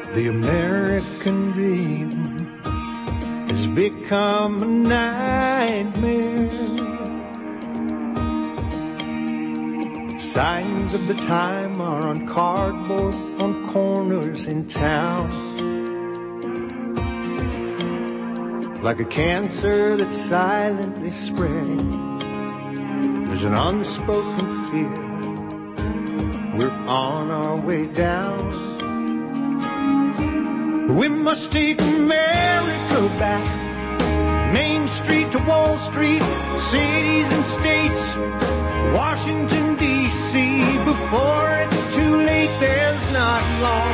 The American dream has become a nightmare. Signs of the time are on cardboard on corners in town. Like a cancer that's silently spreading, there's an unspoken fear. We're on our way down. We must take America back. Main Street to Wall Street, cities and states, Washington, D.C. Before it's too late, there's not long.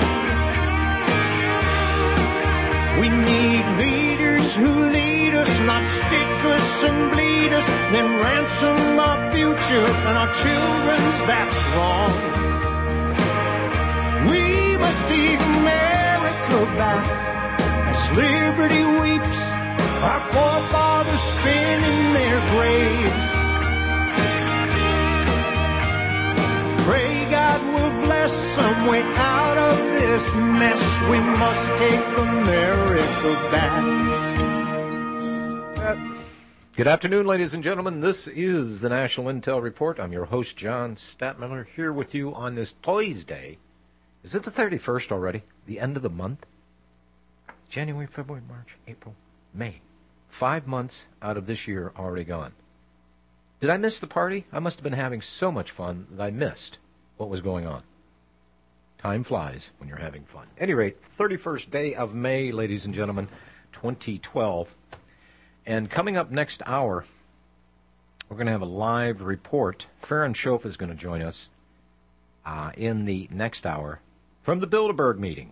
We need leaders who lead us, not stick us and bleed us, then ransom our future and our children's, that's wrong. We must take America back as liberty weeps, our forefathers spinning their graves. Pray God will bless some way out of this mess. We must take America back. Good afternoon, ladies and gentlemen. This is the National Intel Report. I'm your host, John Statmiller, here with you on this Tuesday. Is it the 31st already? The end of the month? January, February, March, April, May. 5 months out of this year already gone. Did I miss the party? I must have been having so much fun that I missed what was going on. Time flies when you're having fun. At any rate, 31st day of May, ladies and gentlemen, 2012. And coming up next hour, we're going to have a live report. Farron Schoaf is going to join us in the next hour from the Bilderberg meeting.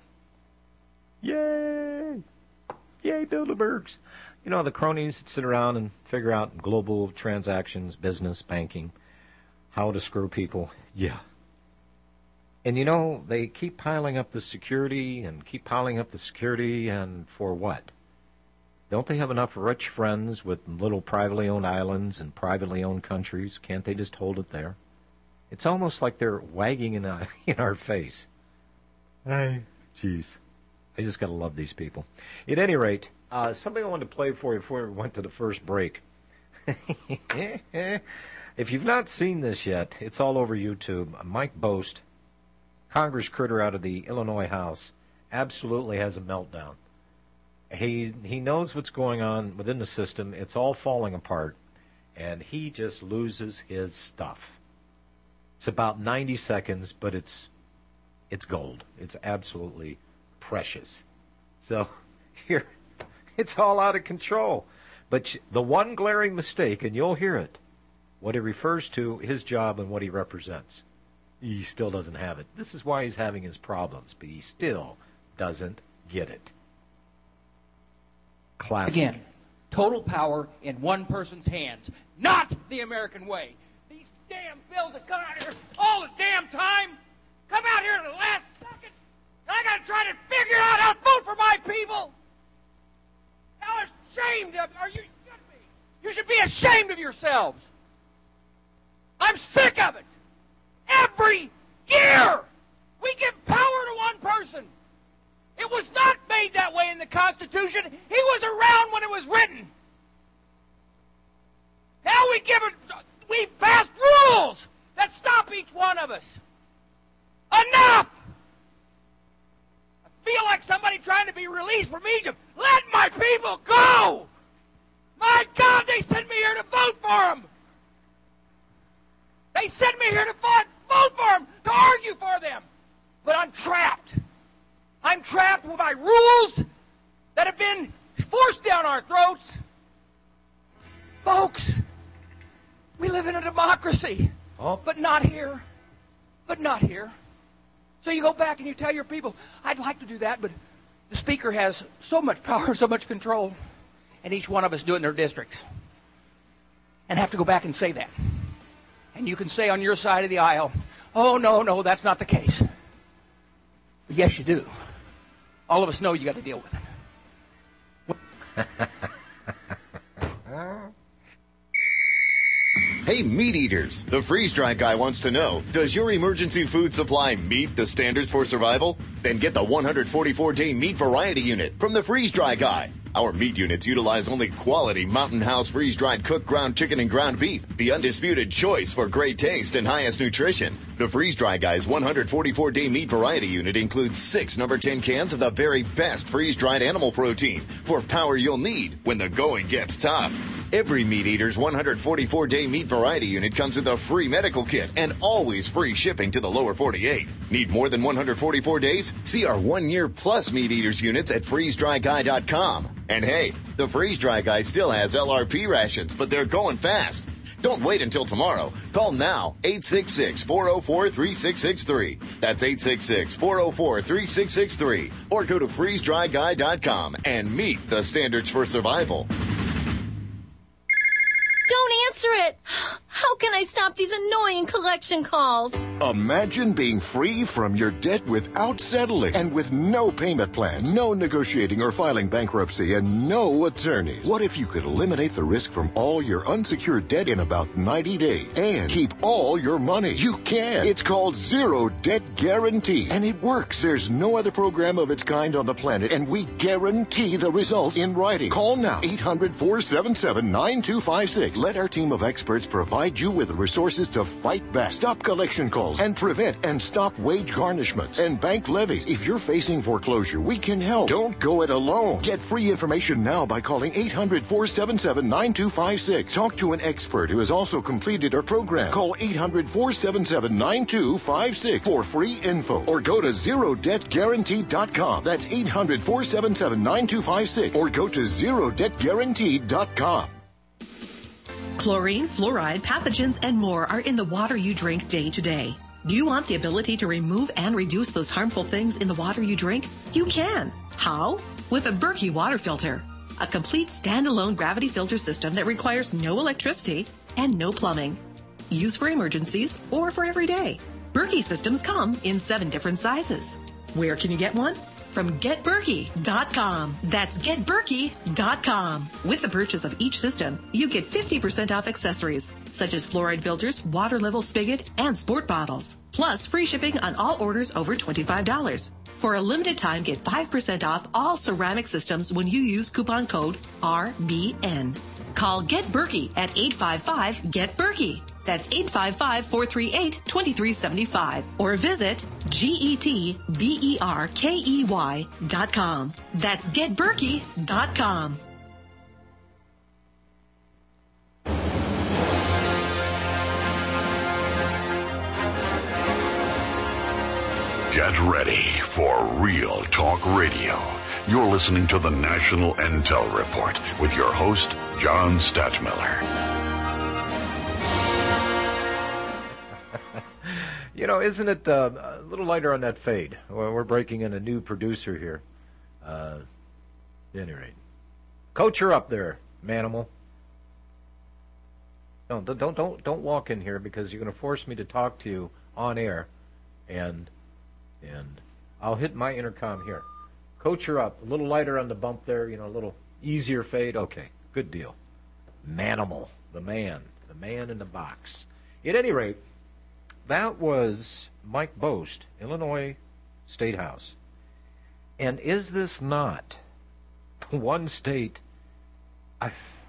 Yay! Yay, Bilderbergs! You know, the cronies that sit around and figure out global transactions, business, banking, how to screw people. Yeah. And, you know, they keep piling up the security and keep piling up the security, and for what? Don't they have enough rich friends with little privately owned islands and privately owned countries? Can't they just hold it there? It's almost like they're wagging in our face. Hey, jeez. I just got to love these people. At any rate, something I wanted to play for you before we went to the first break. If you've not seen this yet, it's all over YouTube. Mike Bost, Congress critter out of the Illinois House, absolutely has a meltdown. He knows what's going on within the system. It's all falling apart, and he just loses his stuff. It's about 90 seconds, but it's gold. It's absolutely precious. So here, it's all out of control. But the one glaring mistake, and you'll hear it, what he refers to, his job and what he represents, he still doesn't have it. This is why he's having his problems, but he still doesn't get it. Classic. Again, total power in one person's hands, not the American way. These damn bills that come out here all the damn time, come out here at the last second, and I got to try to figure out how to vote for my people. How ashamed of you should be. You should be ashamed of yourselves. I'm sick of it. Every year, we give power to one person. It was not made that way in the Constitution. He was around when it was written. Now we passed rules that stop each one of us. Enough! I feel like somebody trying to be released from Egypt. Let my people go! My God, they sent me here to vote for them. They sent me here to vote for them, to argue for them. But I'm trapped. I'm trapped by rules that have been forced down our throats. Folks, we live in a democracy. Oh. But not here. But not here. So you go back and you tell your people, I'd like to do that, but the Speaker has so much power, so much control, and each one of us do it in their districts. And have to go back and say that. And you can say on your side of the aisle, oh, no, that's not the case. But yes, you do. All of us know you got to deal with it. Hey, meat eaters, the freeze-dry guy wants to know, does your emergency food supply meet the standards for survival? Then get the 144-day meat variety unit from the Freeze Dry Guy. Our meat units utilize only quality Mountain House freeze-dried cooked ground chicken and ground beef, the undisputed choice for great taste and highest nutrition. The Freeze Dry Guy's 144-day meat variety unit includes 6 number 10 cans of the very best freeze-dried animal protein for power you'll need when the going gets tough. Every Meat Eater's 144-day meat variety unit comes with a free medical kit and always free shipping to the lower 48. Need more than 144 days? See our 1-year plus Meat Eater's units at freezedryguy.com. And hey, the Freeze Dry Guy still has LRP rations, but they're going fast. Don't wait until tomorrow. Call now, 866-404-3663. That's 866-404-3663. Or go to freezedryguy.com and meet the standards for survival. Don't answer it! How can I stop these annoying collection calls? Imagine being free from your debt without settling and with no payment plans, no negotiating or filing bankruptcy, and no attorneys. What if you could eliminate the risk from all your unsecured debt in about 90 days and keep all your money? You can. It's called Zero Debt Guarantee, and it works. There's no other program of its kind on the planet, and we guarantee the results in writing. Call now, 800-477-9256. Let our team of experts provide you with the resources to fight back, stop collection calls, and prevent and stop wage garnishments and bank levies. If you're facing foreclosure, we can help. Don't go it alone. Get free information now by calling 800-477-9256. Talk to an expert who has also completed our program. Call 800-477-9256 for free info, or go to ZeroDebtGuarantee.com. That's 800-477-9256, or go to ZeroDebtGuarantee.com. Chlorine, fluoride, pathogens, and more are in the water you drink day to day. Do you want the ability to remove and reduce those harmful things in the water you drink? You can. How? With a Berkey water filter. A complete standalone gravity filter system that requires no electricity and no plumbing. Used for emergencies or for every day. Berkey systems come in 7 different sizes. Where can you get one? From GetBerkey.com. That's GetBerkey.com. With the purchase of each system, you get 50% off accessories, such as fluoride filters, water level spigot, and sport bottles. Plus, free shipping on all orders over $25. For a limited time, get 5% off all ceramic systems when you use coupon code RBN. Call GetBerkey at 855-GET-BERKEY. That's 855-438-2375. Or visit GetBerkey.com. That's GetBerkey.com. Get ready for Real Talk Radio. You're listening to the National Intel Report with your host, John Stadtmiller. You know, isn't it a little lighter on that fade? Well, we're breaking in a new producer here. At any rate, coach her up there, Manimal. Don't walk in here, because you're going to force me to talk to you on air, and I'll hit my intercom here. Coach her up, a little lighter on the bump there. You know, a little easier fade. Okay, good deal. Manimal, the man in the box. At any rate. That was Mike Bost, Illinois State House. And is this not one state? I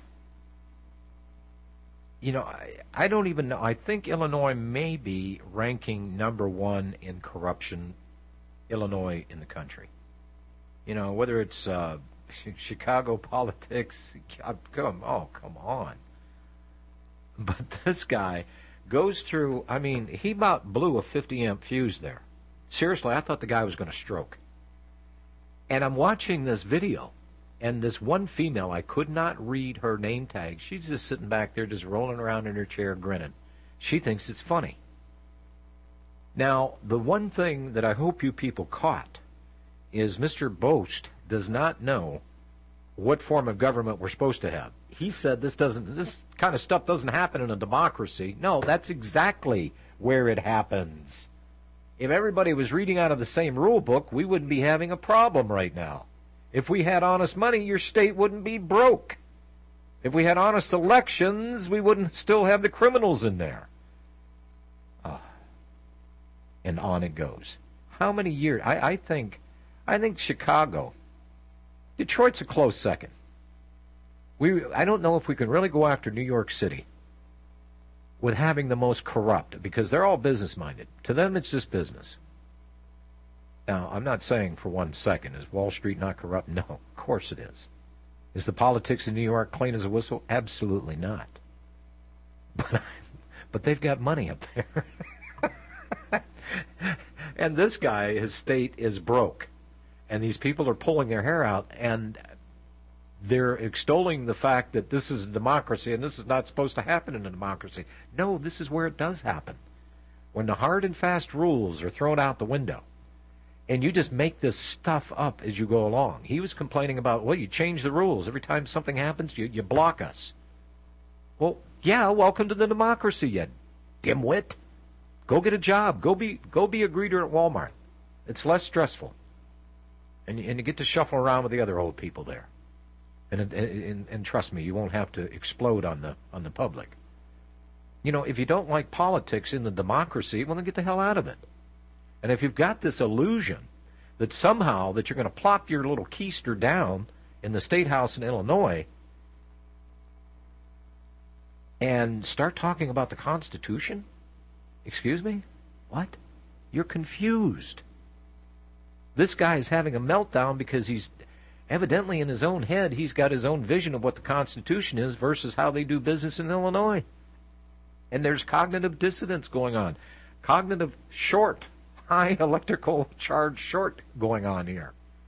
don't even know. I think Illinois may be ranking number 1 in corruption, Illinois in the country. You know, whether it's Chicago politics, come on. But this guy goes through, I mean, he about blew a 50-amp fuse there. Seriously, I thought the guy was going to stroke. And I'm watching this video, and this one female, I could not read her name tag. She's just sitting back there, just rolling around in her chair, grinning. She thinks it's funny. Now, the one thing that I hope you people caught is Mr. Bost does not know what form of government we're supposed to have. He said this kind of stuff doesn't happen in a democracy. No, that's exactly where it happens. If everybody was reading out of the same rule book, we wouldn't be having a problem right now. If we had honest money, your state wouldn't be broke. If we had honest elections, we wouldn't still have the criminals in there. And on it goes. How many years? I think Chicago. Detroit's a close second. I don't know if we can really go after New York City with having the most corrupt, because they're all business-minded. To them, it's just business. Now, I'm not saying for 1 second, is Wall Street not corrupt? No, of course it is. Is the politics in New York clean as a whistle? Absolutely not. But they've got money up there. And this guy, his state is broke. And these people are pulling their hair out, and they're extolling the fact that this is a democracy and this is not supposed to happen in a democracy. No, this is where it does happen. When the hard and fast rules are thrown out the window, and you just make this stuff up as you go along. He was complaining about, well, you change the rules. Every time something happens, you block us. Well, yeah, welcome to the democracy, you dimwit. Go get a job. Go be a greeter at Walmart. It's less stressful. And you get to shuffle around with the other old people there. And trust me, you won't have to explode on the public. You know, if you don't like politics in the democracy, well, then get the hell out of it. And if you've got this illusion that somehow that you're going to plop your little keister down in the State House in Illinois and start talking about the Constitution, excuse me, what? You're confused. This guy is having a meltdown because he's evidently in his own head, he's got his own vision of what the Constitution is versus how they do business in Illinois. And there's cognitive dissonance going on. Cognitive short. High electrical charge short going on here.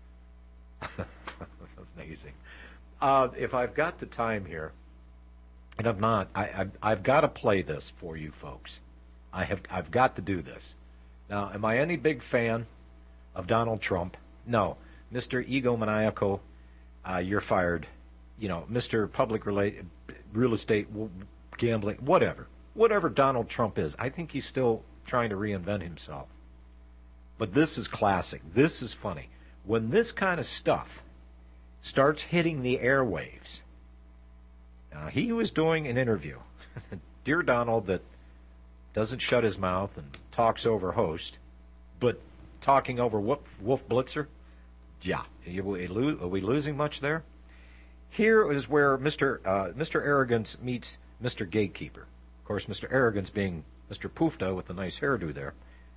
Amazing. If I've got the time here, and I'm not, I've got to play this for you folks. I've got to do this. Now, am I any big fan of Donald Trump? No. Mr. Egomaniacal, you're fired. You know, Mr. Public Real Estate Gambling, whatever Donald Trump is. I think he's still trying to reinvent himself. But this is classic. This is funny. When this kind of stuff starts hitting the airwaves. Now, he was doing an interview. Dear Donald that doesn't shut his mouth and talks over host, but talking over Wolf Blitzer? Yeah. Are we losing much there? Here is where Mr. Arrogance meets Mr. Gatekeeper. Of course, Mr. Arrogance being Mr. Poofta with the nice hairdo there.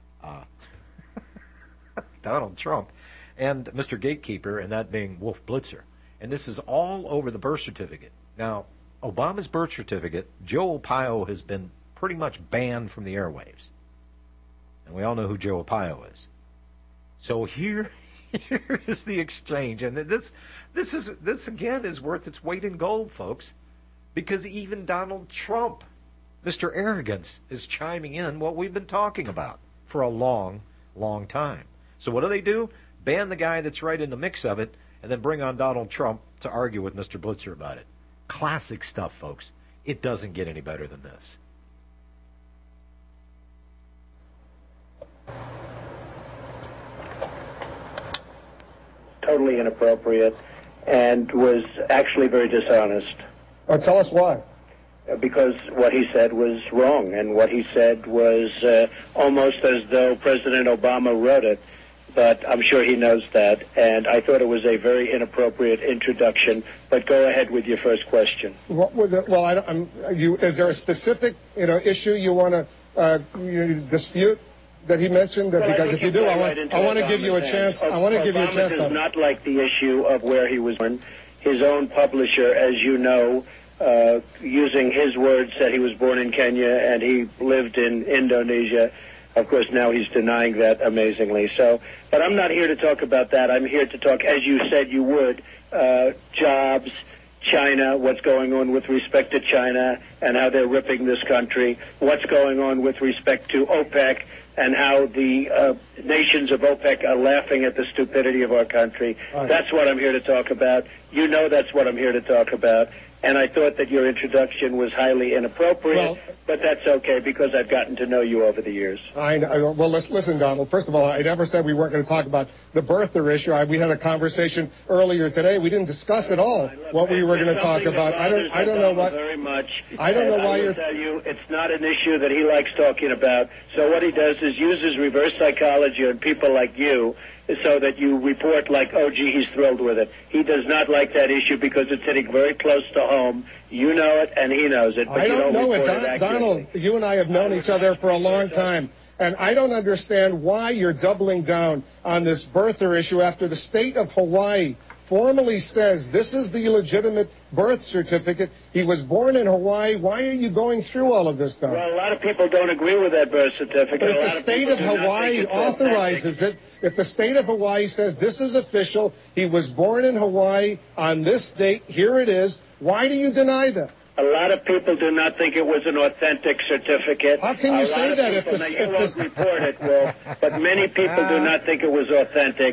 Donald Trump, and Mr. Gatekeeper, and that being Wolf Blitzer. And this is all over the birth certificate. Now, Obama's birth certificate, Joe Arpaio has been pretty much banned from the airwaves. And we all know who Joe Arpaio is. So here is the exchange. And this again is worth its weight in gold, folks. Because even Donald Trump, Mr. Arrogance, is chiming in what we've been talking about for a long, long time. So what do? Ban the guy that's right in the mix of it, and then bring on Donald Trump to argue with Mr. Blitzer about it. Classic stuff, folks. It doesn't get any better than this. Totally inappropriate and was actually very dishonest. Tell us why. Because what he said was wrong, and what he said was almost as though President Obama wrote it. But I'm sure he knows that, and I thought it was a very inappropriate introduction. But go ahead with your first question. Is there a specific issue you want to dispute that he mentioned? Because if you do, I want to give you a chance. I want to give you a chance. Obama does not like the issue of where he was born. His own publisher, as you know, using his words, said he was born in Kenya and he lived in Indonesia. Of course, now he's denying that amazingly. But I'm not here to talk about that. I'm here to talk, as you said you would, jobs, China, what's going on with respect to China and how they're ripping this country, what's going on with respect to OPEC and how the nations of OPEC are laughing at the stupidity of our country. Right. That's what I'm here to talk about. You know that's what I'm here to talk about. and I thought that your introduction was highly inappropriate, but that's okay because I've gotten to know you over the years. Well, listen, Donald. First of all, I never said we weren't going to talk about the birther issue. We had a conversation earlier today. We didn't discuss at all what we were going to talk about. I don't know what. Very much. I don't know why you're. I will tell you, it's not an issue that he likes talking about. So what he does is uses reverse psychology on people like you, so that you report like, oh, gee, he's thrilled with it. He does not like that issue because it's hitting very close to home. You know it, and he knows it. But I don't know it. Donald, you and I have known each other for a long time, and I don't understand why you're doubling down on this birther issue after the state of Hawaii formally says this is the legitimate birth certificate. He was born in Hawaii. Why are you going through all of this, Donald? Well, a lot of people don't agree with that birth certificate. But if the state of Hawaii authorizes it, if the state of Hawaii says this is official, he was born in Hawaii on this date, here it is, why do you deny that? A lot of people do not think it was an authentic certificate. How can you say that if you won't report it, Will, but many people do not think it was authentic.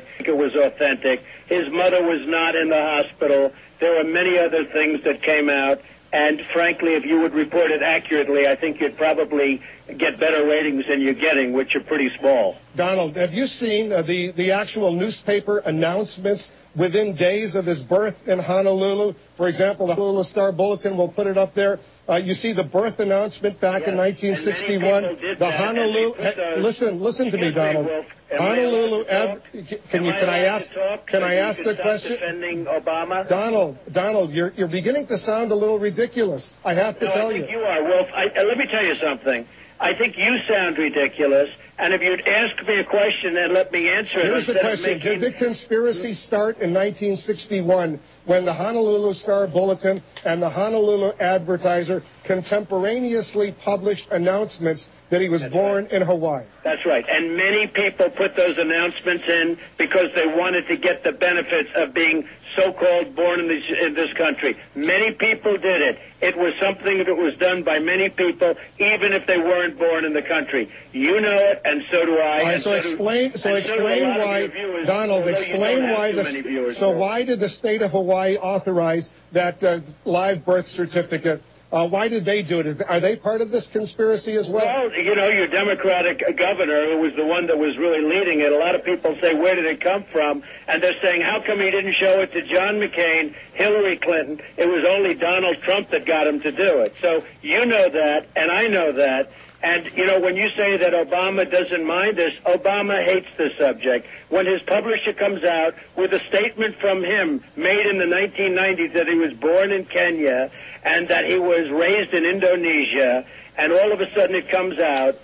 His mother was not in the hospital. There were many other things that came out. And frankly, if you would report it accurately, I think you'd probably get better ratings than you're getting, which are pretty small. Donald, have you seen the actual newspaper announcements within days of his birth in Honolulu? For example, the Honolulu Star Bulletin will put it up there. You see the birth announcement back in 1961. The Honolulu. Listen to me, Donald. Honolulu. Can I ask the question? Defending Obama. Donald, you're beginning to sound a little ridiculous. I have to tell you. I think you are, Wolf. Let me tell you something. I think you sound ridiculous. And if you'd ask me a question and let me answer it. Here's the question. Did the conspiracy start in 1961 when the Honolulu Star Bulletin and the Honolulu Advertiser contemporaneously published announcements that he was born in Hawaii? That's right. And many people put those announcements in because they wanted to get the benefits of being so-called born in this country. Many people did it. It was something that was done by many people, even if they weren't born in the country. You know it, and so do I. All right, so explain why, Donald, explain why why did the state of Hawaii authorize that live birth certificate? Why did they do it? Are they part of this conspiracy as well? Well, your Democratic governor, who was the one that was really leading it, a lot of people say, where did it come from? And they're saying, how come he didn't show it to John McCain, Hillary Clinton? It was only Donald Trump that got him to do it. So you know that, and I know that. And, when you say that Obama doesn't mind this, Obama hates this subject. When his publisher comes out with a statement from him made in the 1990s that he was born in Kenya and that he was raised in Indonesia, and all of a sudden it comes out,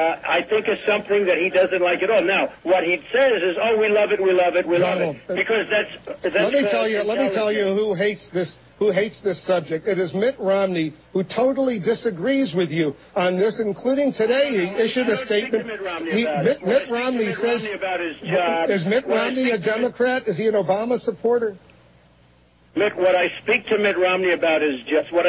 I think it's something that he doesn't like at all. Now, what he says is, oh, we love it. Because that's let me tell you who hates this subject. It is Mitt Romney, who totally disagrees with you on this, including today. He issued a statement. Mitt Romney says, is Mitt Romney a Democrat? Is he an Obama supporter? What I speak to Mitt Romney about is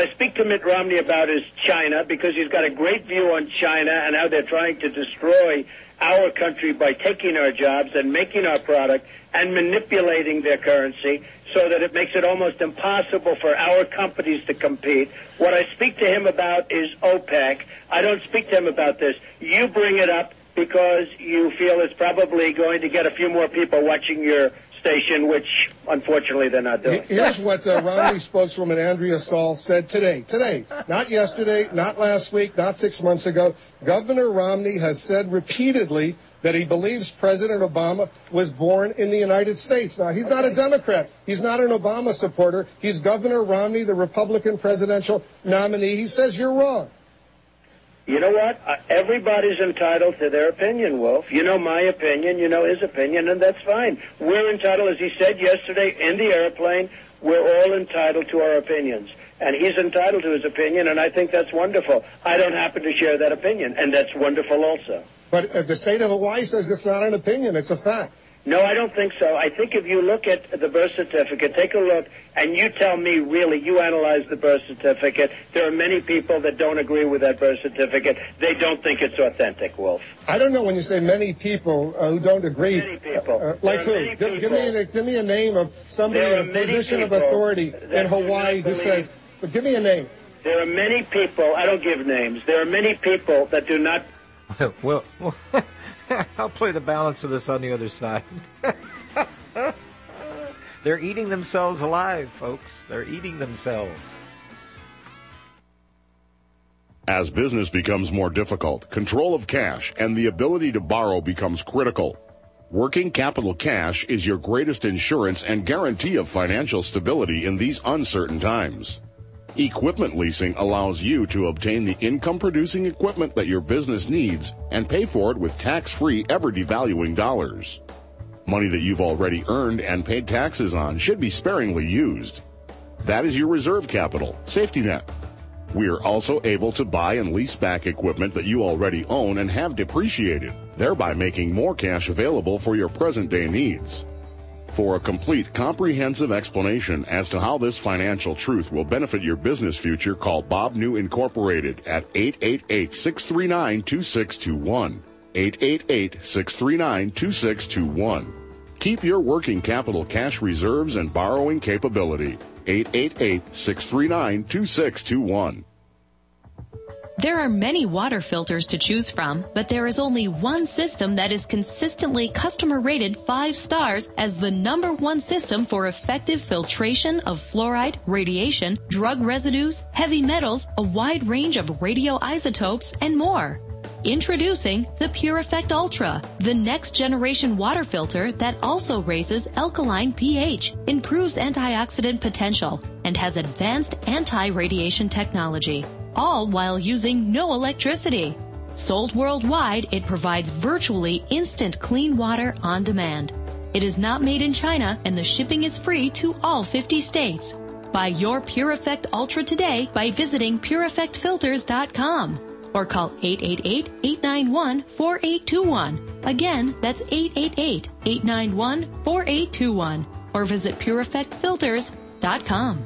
China, because he's got a great view on China and how they're trying to destroy our country by taking our jobs and making our product and manipulating their currency so that it makes it almost impossible for our companies to compete. What I speak to him about is OPEC. I don't speak to him about this. You bring it up because you feel it's probably going to get a few more people watching your station, which unfortunately they're not doing. Here's what Romney spokeswoman Andrea Saul said today, not yesterday, not last week, not 6 months ago. Governor Romney has said repeatedly that he believes President Obama was born in the United States. Now, he's not a Democrat. He's not an Obama supporter. He's Governor Romney, the Republican presidential nominee. He says you're wrong. You know what? Everybody's entitled to their opinion, Wolf. You know my opinion, you know his opinion, and that's fine. We're entitled, as he said yesterday in the airplane, we're all entitled to our opinions. And he's entitled to his opinion, and I think that's wonderful. I don't happen to share that opinion, and that's wonderful also. But the state of Hawaii says it's not an opinion, it's a fact. No, I don't think so. I think if you look at the birth certificate, take a look, and you tell me, really, you analyze the birth certificate. There are many people that don't agree with that birth certificate. They don't think it's authentic, Wolf. I don't know when you say many people who don't agree. Many people. Like who? Give me a name of somebody in a position of authority in Hawaii who says But give me a name. There are many people, I don't give names, there are many people that do not... Well, I'll play the balance of this on the other side. They're eating themselves alive, folks. They're eating themselves. As business becomes more difficult, control of cash and the ability to borrow becomes critical. Working capital cash is your greatest insurance and guarantee of financial stability in these uncertain times. Equipment leasing allows you to obtain the income-producing equipment that your business needs and pay for it with tax-free, ever-devaluing dollars. Money that you've already earned and paid taxes on should be sparingly used. That is your reserve capital, safety net. We are also able to buy and lease back equipment that you already own and have depreciated, thereby making more cash available for your present-day needs. For a complete, comprehensive explanation as to how this financial truth will benefit your business future, call Bob New Incorporated at 888-639-2621. 888-639-2621. Keep your working capital cash reserves and borrowing capability. 888-639-2621. There are many water filters to choose from, but there is only one system that is consistently customer rated 5 stars as the #1 system for effective filtration of fluoride, radiation, drug residues, heavy metals, a wide range of radioisotopes, and more. Introducing the Pure Effect Ultra, the next generation water filter that also raises alkaline pH, improves antioxidant potential, and has advanced anti-radiation technology, all while using no electricity. Sold worldwide, it provides virtually instant clean water on demand. It is not made in China, and the shipping is free to all 50 states. Buy your Pure Effect Ultra today by visiting PureEffectFilters.com. or call 888-891-4821. Again, that's 888-891-4821. Or visit PureEffectFilters.com.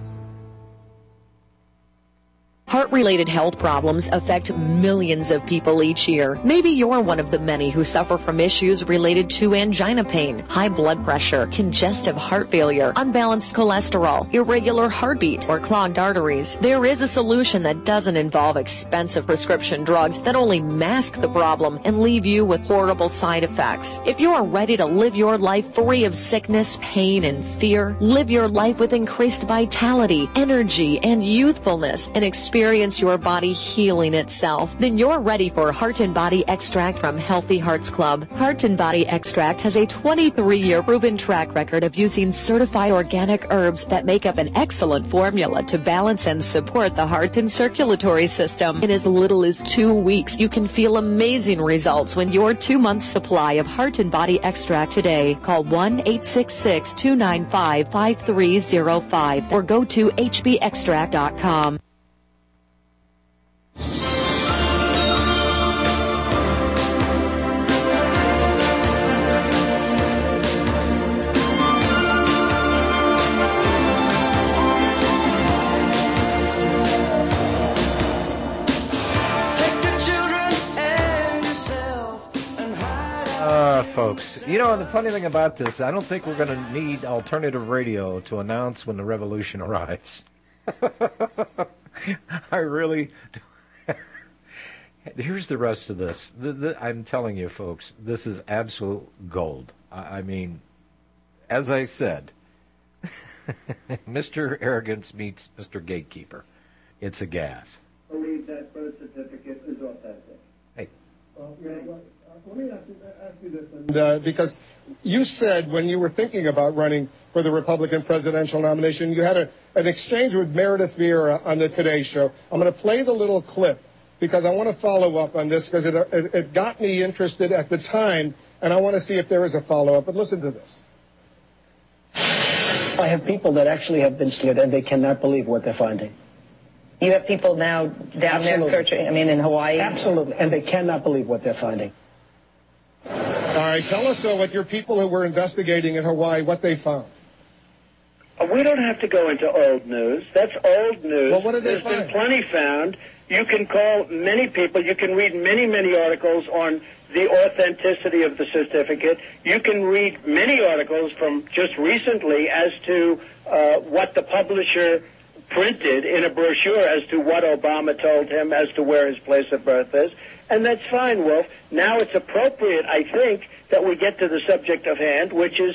Heart-related health problems affect millions of people each year. Maybe you're one of the many who suffer from issues related to angina pain, high blood pressure, congestive heart failure, unbalanced cholesterol, irregular heartbeat, or clogged arteries. There is a solution that doesn't involve expensive prescription drugs that only mask the problem and leave you with horrible side effects. If you are ready to live your life free of sickness, pain, and fear, live your life with increased vitality, energy, and youthfulness, and experience your body healing itself, then you're ready for Heart and Body Extract from Healthy Hearts Club. Heart and Body Extract has a 23-year proven track record of using certified organic herbs that make up an excellent formula to balance and support the heart and circulatory system. In as little as 2 weeks, you can feel amazing results when your 2-month supply of Heart and Body Extract today. Call 1-866-295-5305 or go to hbextract.com. Folks, you know, the funny thing about this, I don't think we're going to need alternative radio to announce when the revolution arrives. I really... Here's the rest of this. I'm telling you, folks, this is absolute gold. I mean, as I said, Mr. Arrogance meets Mr. Gatekeeper. It's a gas. I believe that birth certificate is authentic. Hey. Let me ask you this, because you said when you were thinking about running for the Republican presidential nomination, you had an exchange with Meredith Vieira on the Today Show. I'm going to play the little clip because I want to follow up on this because it got me interested at the time, and I want to see if there is a follow-up. But listen to this. I have people that actually have been scared, and they cannot believe what they're finding. You have people now down there searching, in Hawaii? Absolutely, and they cannot believe what they're finding. All right, tell us what your people who were investigating in Hawaii, what they found. We don't have to go into old news. That's old news. Well, what did they There's find? been plenty found. You can call many people. You can read many, many articles on the authenticity of the certificate. You can read many articles from just recently as to what the publisher printed in a brochure as to what Obama told him as to where his place of birth is. And that's fine, Wolf. Now it's appropriate, I think, that we get to the subject of hand, which is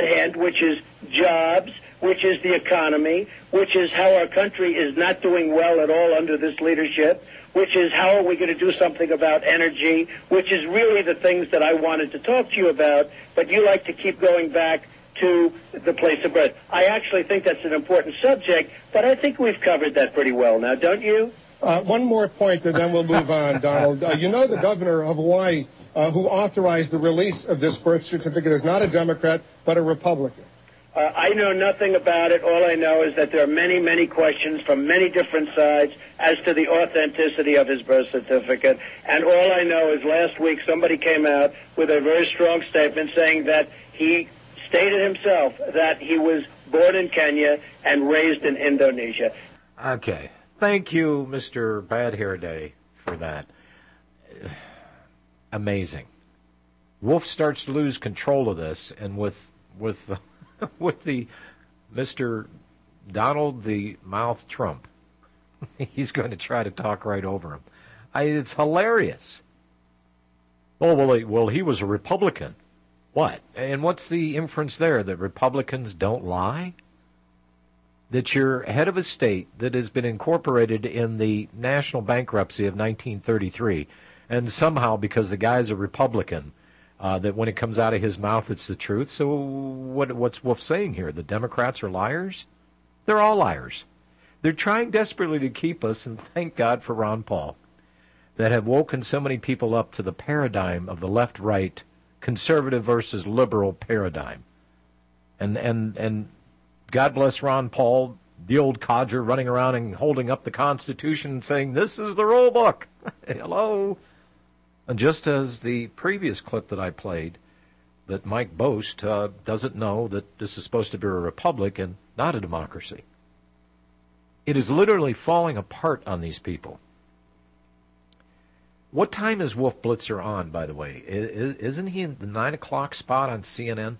jobs, which is the economy, which is how our country is not doing well at all under this leadership, which is how are we going to do something about energy, which is really the things that I wanted to talk to you about, but you like to keep going back to the place of birth. I actually think that's an important subject, but I think we've covered that pretty well now, don't you? One more point, and then we'll move on, Donald. You know the governor of Hawaii who authorized the release of this birth certificate is not a Democrat, but a Republican. I know nothing about it. All I know is that there are many, many questions from many different sides as to the authenticity of his birth certificate. And all I know is last week somebody came out with a very strong statement saying that he stated himself that he was born in Kenya and raised in Indonesia. Okay. Thank you, Mr. Bad Hair Day, for that. Amazing. Wolf starts to lose control of this, and with the Mr. Donald the Mouth Trump, he's going to try to talk right over him. It's hilarious. Oh, well, he was a Republican. What? And what's the inference there? That Republicans don't lie? That you're head of a state that has been incorporated in the national bankruptcy of 1933, and somehow, because the guy's a Republican, that when it comes out of his mouth, it's the truth. So what's Wolf saying here? The Democrats are liars? They're all liars. They're trying desperately to keep us, and thank God for Ron Paul, that have woken so many people up to the paradigm of the left-right, conservative versus liberal paradigm. And God bless Ron Paul, the old codger running around and holding up the Constitution and saying, this is the rule book. Hello. And just as the previous clip that I played, that Mike Boast doesn't know that this is supposed to be a republic and not a democracy. It is literally falling apart on these people. What time is Wolf Blitzer on, by the way? Isn't he in the 9 o'clock spot on CNN?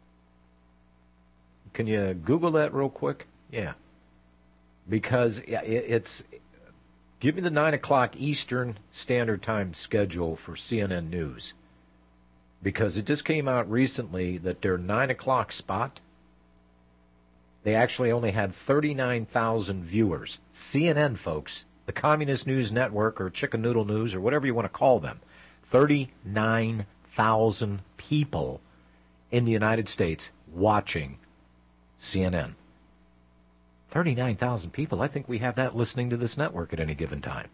Can you Google that real quick? Yeah. Because it's... Give me the 9 o'clock Eastern Standard Time schedule for CNN News. Because it just came out recently that their 9 o'clock spot, they actually only had 39,000 viewers. CNN, folks, the Communist News Network or Chicken Noodle News or whatever you want to call them, 39,000 people in the United States watching CNN. 39,000 people. I think we have that listening to this network at any given time.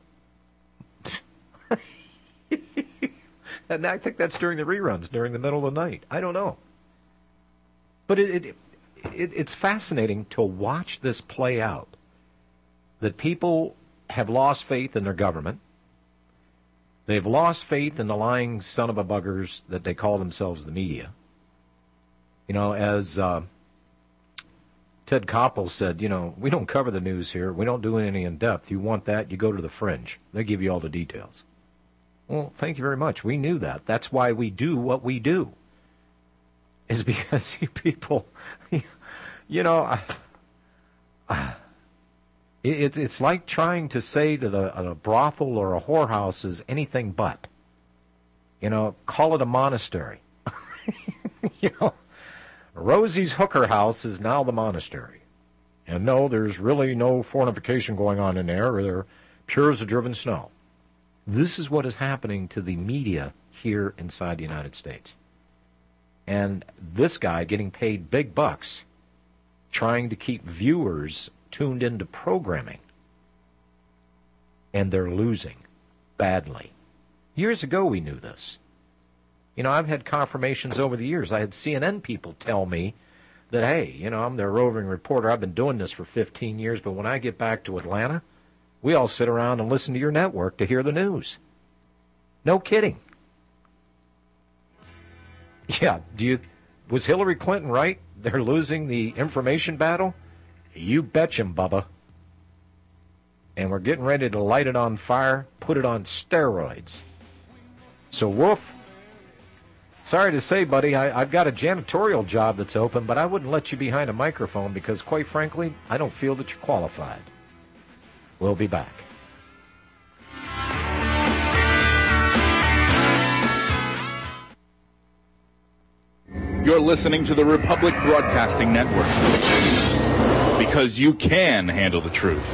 And I think that's during the reruns, during the middle of the night. I don't know. But it's fascinating to watch this play out. That people have lost faith in their government. They've lost faith in the lying son of a buggers that they call themselves the media. You know, as Ted Koppel said, you know, we don't cover the news here. We don't do any in depth. You want that, you go to the Fringe. They give you all the details. Well, thank you very much. We knew that. That's why we do what we do. Is because you people, you know, it's like trying to say to a brothel or a whorehouse is anything but. You know, call it a monastery. You know, Rosie's Hooker House is now the monastery. And no, there's really no fornication going on in there, or they're pure as the driven snow. This is what is happening to the media here inside the United States. And this guy getting paid big bucks trying to keep viewers tuned into programming. And they're losing badly. Years ago we knew this. You know, I've had confirmations over the years. I had CNN people tell me that, hey, you know, I'm their roving reporter. I've been doing this for 15 years, but when I get back to Atlanta, we all sit around and listen to your network to hear the news. No kidding. Yeah, was Hillary Clinton right? They're losing the information battle? You betcha, Bubba. And we're getting ready to light it on fire, put it on steroids. So, Wolf, sorry to say, buddy, I've got a janitorial job that's open, but I wouldn't let you behind a microphone because, quite frankly, I don't feel that you're qualified. We'll be back. You're listening to the Republic Broadcasting Network, because you can handle the truth.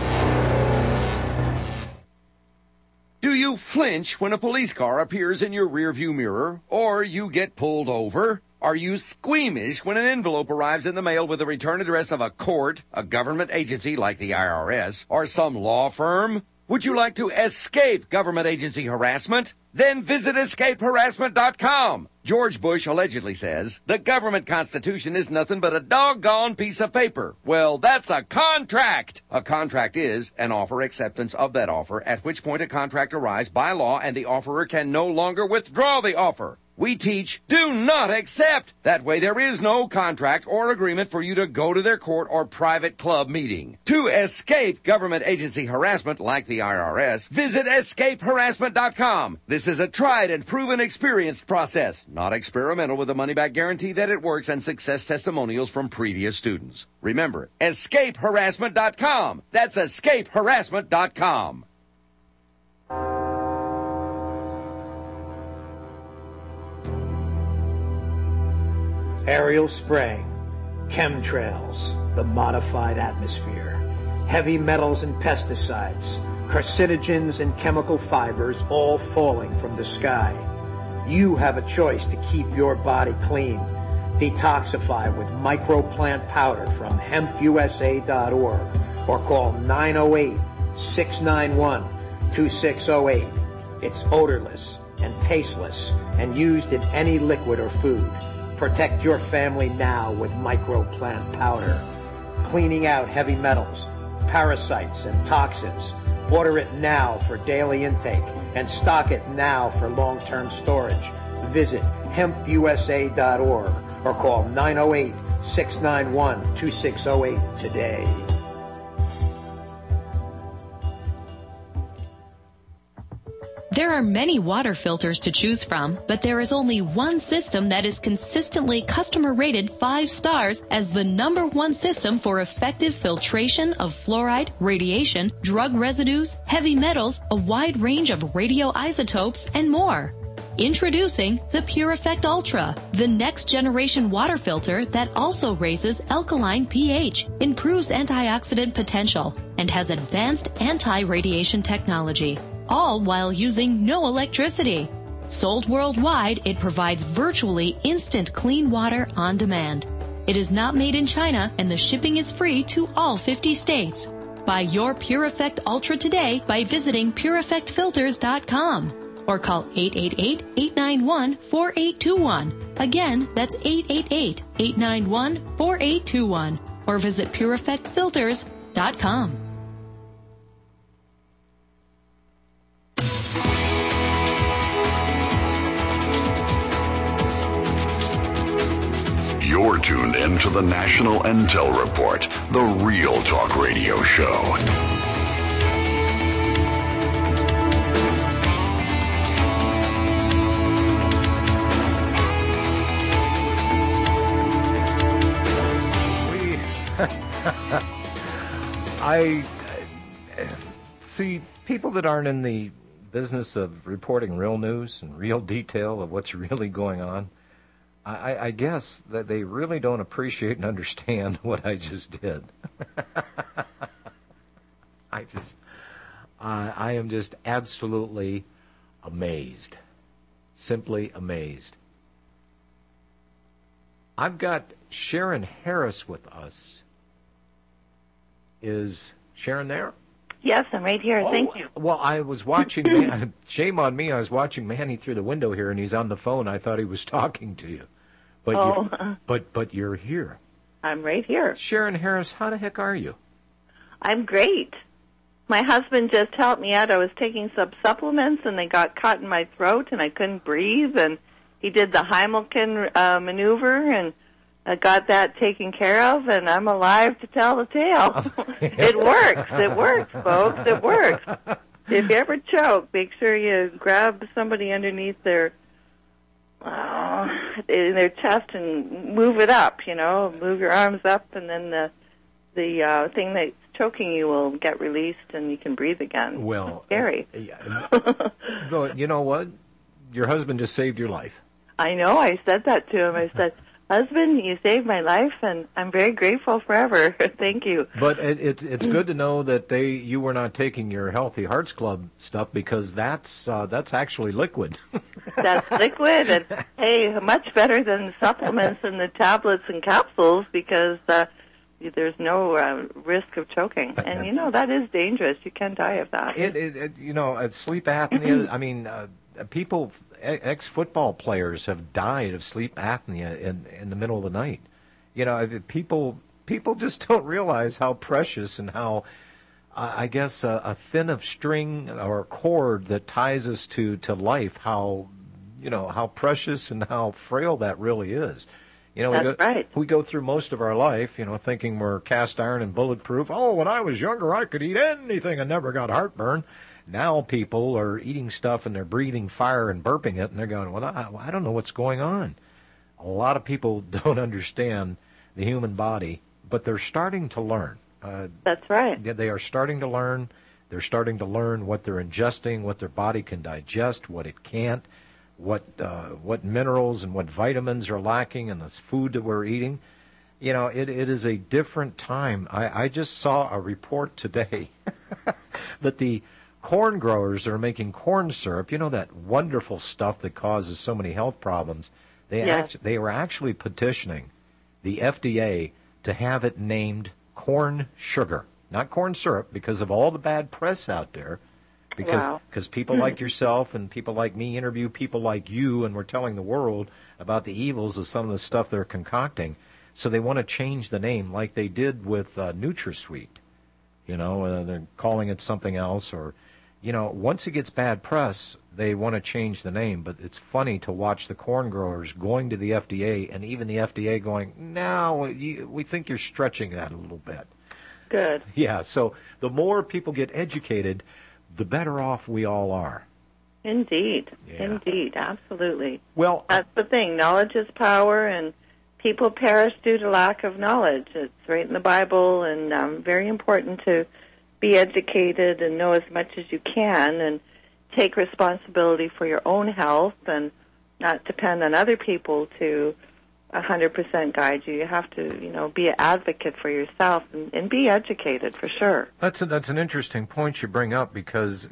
Do you flinch when a police car appears in your rearview mirror, or you get pulled over? Are you squeamish when an envelope arrives in the mail with the return address of a court, a government agency like the IRS, or some law firm? Would you like to escape government agency harassment? Then visit escapeharassment.com. George Bush allegedly says, the government constitution is nothing but a doggone piece of paper. Well, that's a contract. A contract is an offer acceptance of that offer, at which point a contract arrives by law and the offerer can no longer withdraw the offer. We teach, do not accept. That way there is no contract or agreement for you to go to their court or private club meeting. To escape government agency harassment like the IRS, visit escapeharassment.com. This is a tried and proven experienced process, not experimental, with a money-back guarantee that it works and success testimonials from previous students. Remember, escapeharassment.com. That's escapeharassment.com. Aerial spraying, chemtrails, the modified atmosphere, heavy metals and pesticides, carcinogens and chemical fibers all falling from the sky. You have a choice to keep your body clean. Detoxify with microplant powder from hempusa.org or call 908-691-2608. It's odorless and tasteless and used in any liquid or food. Protect your family now with microplant powder. Cleaning out heavy metals, parasites, and toxins. Order it now for daily intake and stock it now for long-term storage. Visit hempusa.org or call 908-691-2608 today. There are many water filters to choose from, but there is only one system that is consistently customer rated 5 stars as the #1 system for effective filtration of fluoride, radiation, drug residues, heavy metals, a wide range of radioisotopes, and more. Introducing the Pure Effect Ultra, the next generation water filter that also raises alkaline pH, improves antioxidant potential, and has advanced anti-radiation technology, all while using no electricity. Sold worldwide, it provides virtually instant clean water on demand. It is not made in China, and the shipping is free to all 50 states. Buy your Pure Effect Ultra today by visiting PureEffectFilters.com or call 888-891-4821. Again, that's 888-891-4821 or visit PureEffectFilters.com. You're tuned in to the National Intel Report, the Real Talk Radio Show. I see people that aren't in the business of reporting real news and real detail of what's really going on. I guess that they really don't appreciate and understand what I just did. I am just absolutely amazed. Simply amazed. I've got Sharon Harris with us. Is Sharon there? Yes, I'm right here. Thank you. Well, I was watching, shame on me, I was watching Manny through the window here, and he's on the phone. I thought he was talking to you. But you're here. I'm right here. Sharon Harris, how the heck are you? I'm great. My husband just helped me out. I was taking some supplements, and they got caught in my throat, and I couldn't breathe, and he did the Heimlichen maneuver, and I got that taken care of, and I'm alive to tell the tale. It works. It works, folks. It works. If you ever choke, make sure you grab somebody underneath their in their chest and move it up, move your arms up, and then the thing that's choking you will get released and you can breathe again. Well, it's scary. Well, you know what? Your husband just saved your life. I know. I said that to him. I said, husband, you saved my life, and I'm very grateful forever. Thank you. But it's good to know that you were not taking your Healthy Hearts Club stuff, because that's actually liquid. That's liquid, and hey, much better than supplements and the tablets and capsules, because there's no risk of choking. And that is dangerous. You can die of that. Sleep apnea. I mean, people. Ex-football players have died of sleep apnea in the middle of the night. People just don't realize how precious and how, I guess, a thin of string or a cord that ties us to life, how precious and how frail that really is. That's right. We go through most of our life, thinking we're cast iron and bulletproof. Oh, when I was younger, I could eat anything and never got heartburn. Now people are eating stuff and they're breathing fire and burping it, and they're going, well, I don't know what's going on. A lot of people don't understand the human body, but they're starting to learn. That's right. They are starting to learn. They're starting to learn what they're ingesting, what their body can digest, what it can't, what minerals and what vitamins are lacking in this food that we're eating. It is a different time. I just saw a report today that the corn growers that are making corn syrup, that wonderful stuff that causes so many health problems, they were actually petitioning the FDA to have it named corn sugar, not corn syrup, because of all the bad press out there. Because people like yourself and people like me interview people like you, and we're telling the world about the evils of some of the stuff they're concocting. So they want to change the name, like they did with NutraSweet. They're calling it something else, or once it gets bad press, they want to change the name. But it's funny to watch the corn growers going to the FDA, and even the FDA going, no, we think you're stretching that a little bit. Good. Yeah, so the more people get educated, the better off we all are. Indeed. Indeed, absolutely. Well, that's the thing. Knowledge is power, and people perish due to lack of knowledge. It's right in the Bible, and very important to be educated and know as much as you can, and take responsibility for your own health, and not depend on other people to 100% guide you. You have to, be an advocate for yourself and be educated for sure. That's an interesting point you bring up, because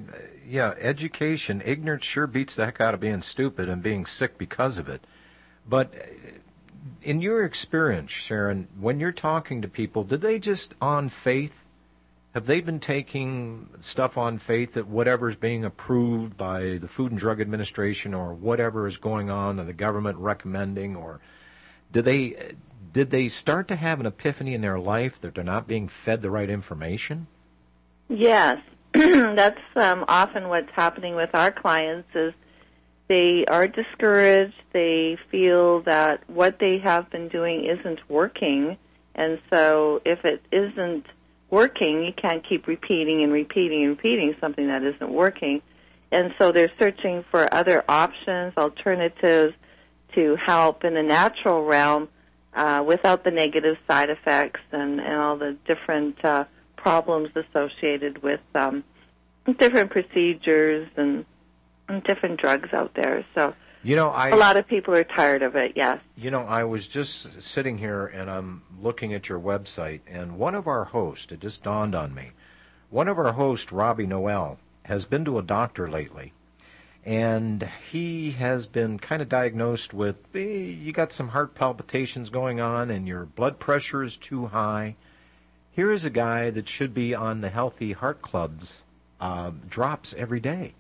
education, ignorance sure beats the heck out of being stupid and being sick because of it. But in your experience, Sharon, when you're talking to people, did they just on faith? Have they been taking stuff on faith that whatever's being approved by the Food and Drug Administration, or whatever is going on and the government recommending, or did they start to have an epiphany in their life that they're not being fed the right information? Yes. That's often what's happening with our clients is they are discouraged. They feel that what they have been doing isn't working, and so if it isn't working, you can't keep repeating and repeating and repeating something that isn't working. And so they're searching for other options, alternatives to help in the natural realm without the negative side effects and all the different problems associated with different procedures and different drugs out there. So a lot of people are tired of it, yes. I was just sitting here and I'm looking at your website, and one of our hosts, it just dawned on me, one of our hosts, Robbie Noel, has been to a doctor lately, and he has been kind of diagnosed with, you got some heart palpitations going on and your blood pressure is too high. Here is a guy that should be on the Healthy Heart Club's drops every day.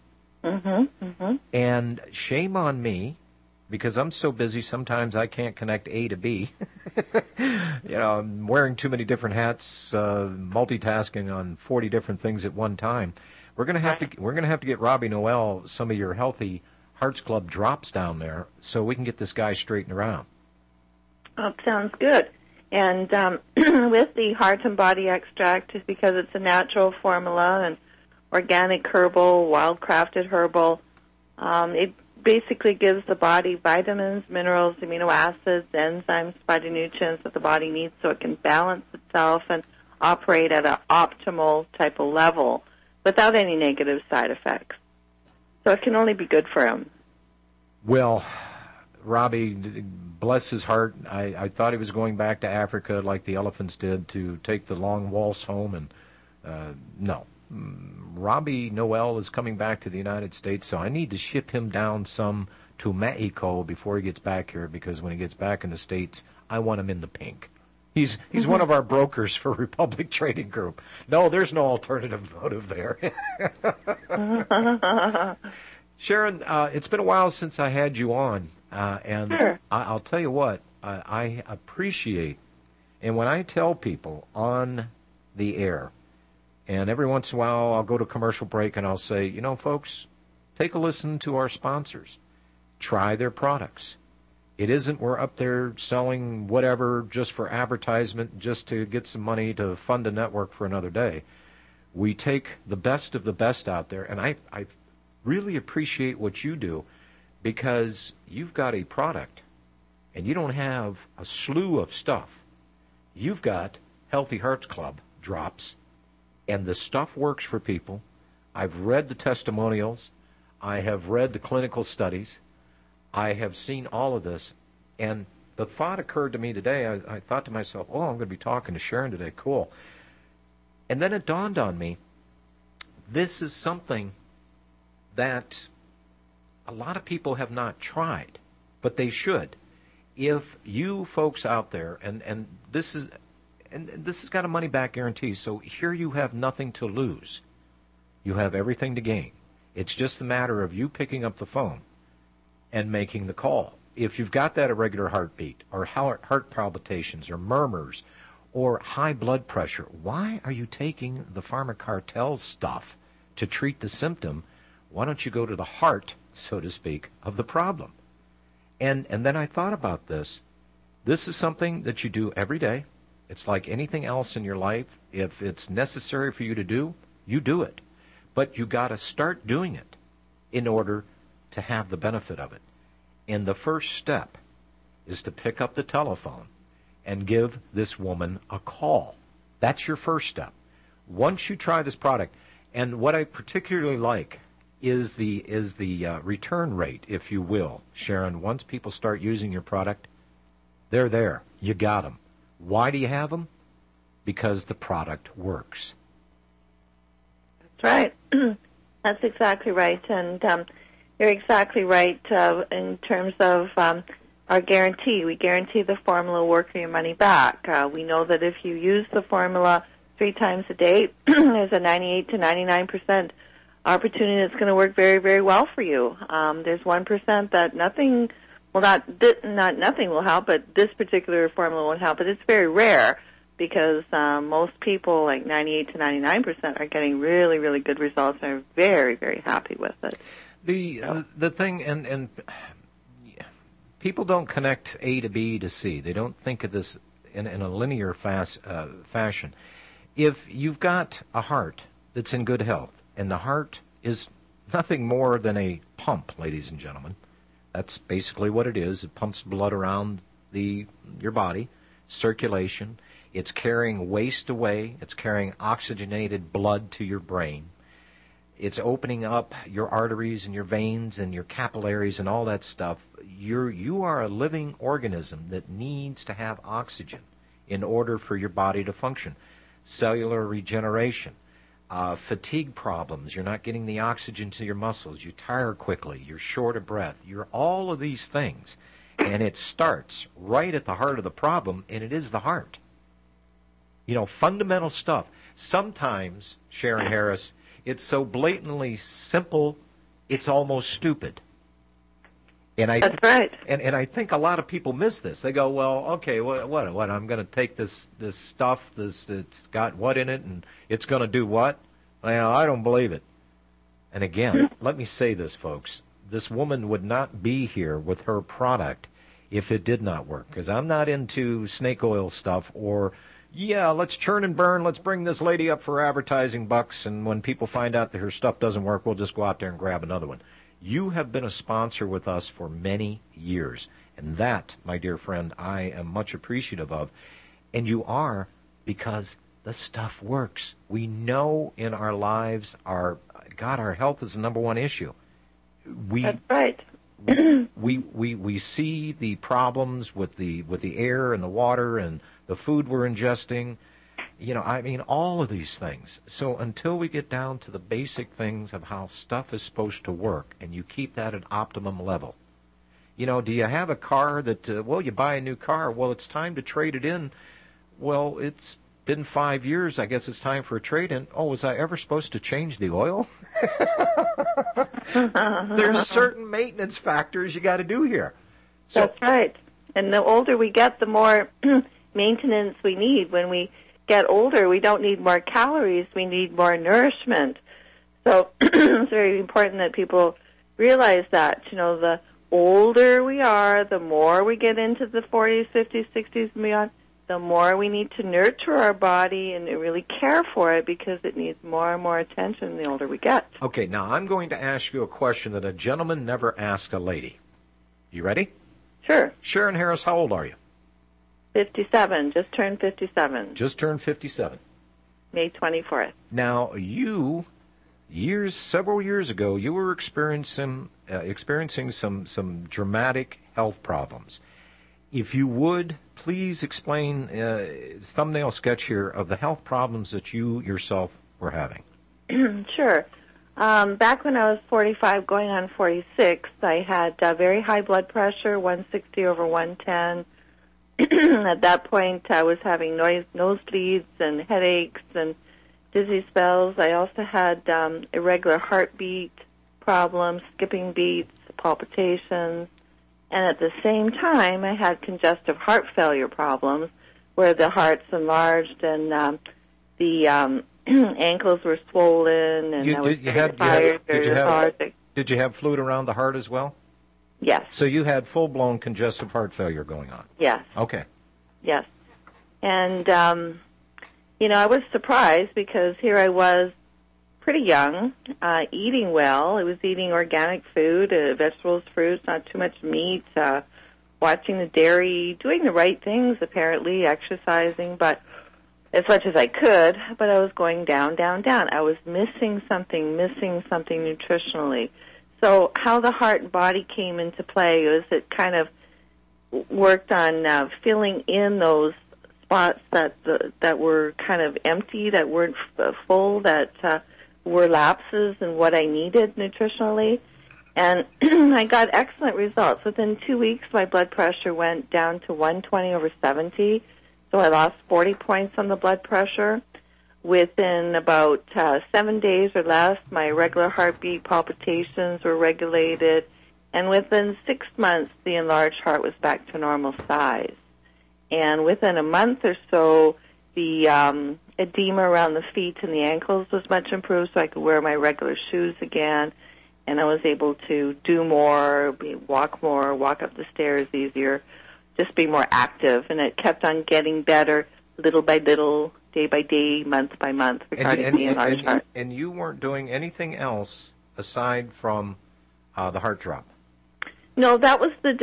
And shame on me, because I'm so busy sometimes I can't connect A to B. I'm wearing too many different hats, multitasking on 40 different things at one time. We're going to have to get Robbie Noel some of your Healthy Hearts Club drops down there so we can get this guy straightened around. Oh, sounds good. And with the Heart and Body Extract, just because it's a natural formula and organic herbal, wild-crafted herbal, it basically gives the body vitamins, minerals, amino acids, enzymes, phytonutrients that the body needs so it can balance itself and operate at an optimal type of level without any negative side effects. So it can only be good for him. Well, Robbie, bless his heart, I thought he was going back to Africa like the elephants did to take the long waltz home, and no. Robbie Noel is coming back to the United States, so I need to ship him down some to Mexico before he gets back here, because when he gets back in the States, I want him in the pink. He's one of our brokers for Republic Trading Group. No, there's no alternative motive there. Sharon, it's been a while since I had you on, and sure. I'll tell you what, I appreciate, and when I tell people on the air, and every once in a while I'll go to commercial break and I'll say, you know, folks, take a listen to our sponsors. Try their products. It isn't we're up there selling whatever just for advertisement, just to get some money to fund a network for another day. We take the best of the best out there, and I really appreciate what you do, because you've got a product and you don't have a slew of stuff. You've got Healthy Hearts Club drops, and the stuff works for people. I've read the testimonials. I have read the clinical studies. I have seen all of this. And the thought occurred to me today. I thought to myself, oh, I'm going to be talking to Sharon today. Cool. And then it dawned on me, this is something that a lot of people have not tried, but they should. If you folks out there, and this has got a money-back guarantee, so here you have nothing to lose. You have everything to gain. It's just a matter of you picking up the phone and making the call. If you've got that irregular heartbeat or heart palpitations or murmurs or high blood pressure, why are you taking the pharma cartel stuff to treat the symptom? Why don't you go to the heart, so to speak, of the problem? And then I thought about this. This is something that you do every day. It's like anything else in your life. If it's necessary for you to do, you do it. But you got to start doing it in order to have the benefit of it. And the first step is to pick up the telephone and give this woman a call. That's your first step. Once you try this product, and what I particularly like is the return rate, if you will, Sharon. Once people start using your product, they're there. You got them. Why do you have them? Because the product works. That's right. That's exactly right. And you're exactly right in terms of our guarantee. We guarantee the formula will work for your money back. We know that if you use the formula 3 times a day, there's a 98 to 99% opportunity that's going to work very, very well for you. There's 1% that nothing will help, but this particular formula won't help. But it's very rare, because most people, like 98 to 99%, are getting really, really good results and are very, very happy with it. The thing, and people don't connect A to B to C. They don't think of this in a linear fashion. If you've got a heart that's in good health, and the heart is nothing more than a pump, ladies and gentlemen. That's basically what it is. It pumps blood around your body, circulation. It's carrying waste away. It's carrying oxygenated blood to your brain. It's opening up your arteries and your veins and your capillaries and all that stuff. You are a living organism that needs to have oxygen in order for your body to function. Cellular regeneration. Fatigue problems, you're not getting the oxygen to your muscles, you tire quickly, you're short of breath, you're all of these things. And it starts right at the heart of the problem, and it is the heart. You know, fundamental stuff. Sometimes, Sharon Harris, it's so blatantly simple, it's almost stupid. And That's right. And I think a lot of people miss this. They go, well, okay, what? I'm going to take this stuff, it's got what in it, and it's going to do what? Well, I don't believe it. And again, let me say this, folks. This woman would not be here with her product if it did not work, because I'm not into snake oil stuff or, yeah, let's churn and burn, let's bring this lady up for advertising bucks, and when people find out that her stuff doesn't work, we'll just go out there and grab another one. You have been a sponsor with us for many years, and that, my dear friend, I am much appreciative of. And you are, because the stuff works. We know in our lives, our health is the number one issue. That's right. we see the problems with the air and the water and the food we're ingesting. All of these things. So until we get down to the basic things of how stuff is supposed to work, and you keep that at optimum level. Do you have a car that, you buy a new car, well, it's time to trade it in. Well, it's been 5 years, I guess it's time for a trade-in. Oh, was I ever supposed to change the oil? There's certain maintenance factors you got to do here. So, that's right. And the older we get, the more maintenance we need. When we get older, we don't need more calories, we need more nourishment. So it's very important that people realize that, the older we are, the more we get into the 40s, 50s, 60s, and beyond, the more we need to nurture our body and really care for it, because it needs more and more attention the older we get. Okay, now I'm going to ask you a question that a gentleman never asked a lady. You ready? Sure. Sharon Harris, how old are you? 57. Just turned 57. Just turned 57. May 24th. Now, several years ago, you were experiencing some dramatic health problems. If you would, please explain thumbnail sketch here of the health problems that you yourself were having. Sure. Back when I was 45, going on 46, I had very high blood pressure, 160 over 110. At that point, I was having nosebleeds and headaches and dizzy spells. I also had irregular heartbeat problems, skipping beats, palpitations. And at the same time, I had congestive heart failure problems, where the heart's enlarged and the ankles were swollen, and I was tired, very lethargic. Did you have fluid around the heart as well? Yes. So you had full-blown congestive heart failure going on? Yes. Okay. Yes. And, I was surprised, because here I was pretty young, eating well. I was eating organic food, vegetables, fruits, not too much meat, watching the dairy, doing the right things, apparently, exercising, but as much as I could, but I was going down, down, down. I was missing something nutritionally. So how the heart and body came into play was it kind of worked on filling in those spots that were kind of empty, that weren't full, that were lapses in what I needed nutritionally. And I got excellent results. Within 2 weeks, my blood pressure went down to 120 over 70, so I lost 40 points on the blood pressure. Within about 7 days or less, my regular heartbeat, palpitations were regulated, and within 6 months, the enlarged heart was back to normal size. And within a month or so, the edema around the feet and the ankles was much improved, so I could wear my regular shoes again, and I was able to do more, walk up the stairs easier, just be more active, and it kept on getting better little by little, day by day, month by month, regarding the enlarged heart. And you weren't doing anything else aside from the heart drop? No, that was the